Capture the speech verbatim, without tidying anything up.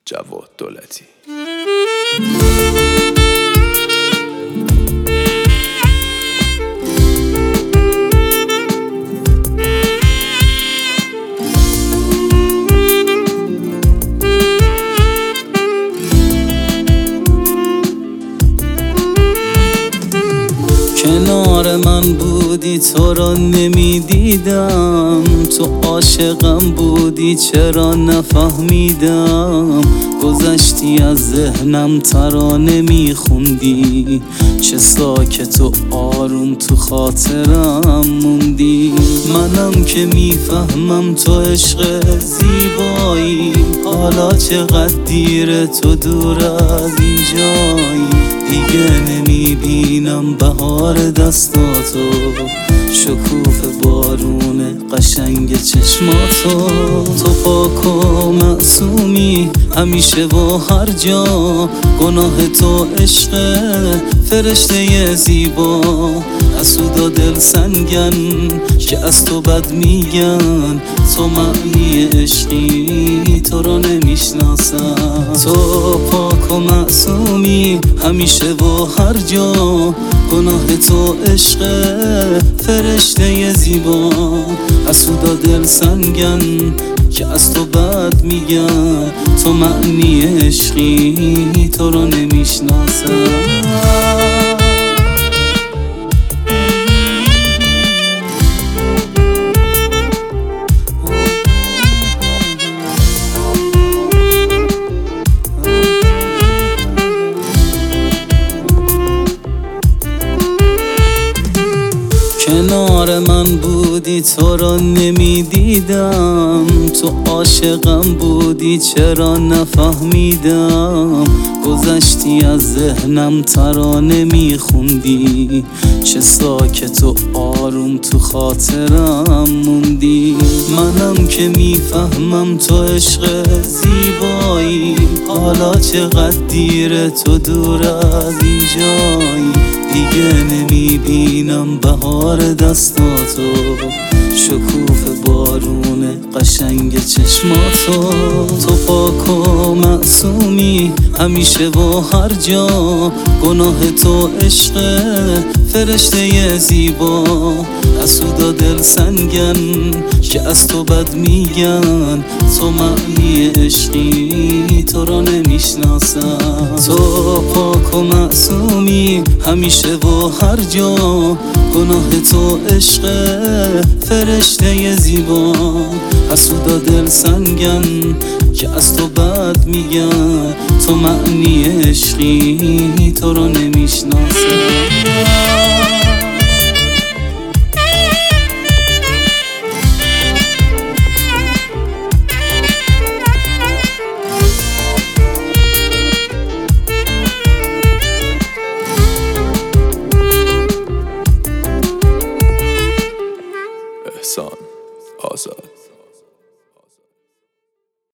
جواد دولتی. کنار من بودی تو را نمیدیدم، تو عاشقم بودی چرا نفهمیدم، گذشتی از ذهنم ترانه میخوندی، چه ساکت و آروم تو خاطرم موندی. منم که میفهمم تو عشق زیبایی، حالا چقدر دیره تو دور از این جایی، دیگه نمیبینم بهار دستاتو، شکوفه بارون قشنگ چشماتو. تو پاک و معصومی همیشه و هر جا، گناه تو عشق فرشته زیبا، حسودا دل سنگن که از تو بد میگن، تو معنی عشقی تو رو نمیشناسن. تو پاک و معصومی همیشه و هر جا، گناه تو عشق فرشته زیبا، حسودا دل سنگن که از تو بد میگن، تو معنی عشقی تو رو نمیشناسن. کنار من بودی تو را نمیدیدم، تو عاشقم بودی چرا نفهمیدم، گذشتی از ذهنم ترانه میخوندی، چه ساکت و آروم تو خاطرم موندی. منم که میفهمم تو عشق زیبایی، حالا چقدر دیره تو دور از این جایی، دیگه نمیبینم بهار دستاتو، شکوفه بارون قشنگ چشماتو. تو پاک و معصومی همیشه و هر جا، گناه تو عشق فرشته زیبا، حسودا دل سنگن که از تو بد میگن، تو معنی عشقی تو رو نمیشناسن. تو پاک و معصومی همیشه و هر جا، گناه تو عشق فرشته زیبا، حسودا دل سنگن که از تو بد میگن، تو معنی عشقی تو رو نمیشناسن.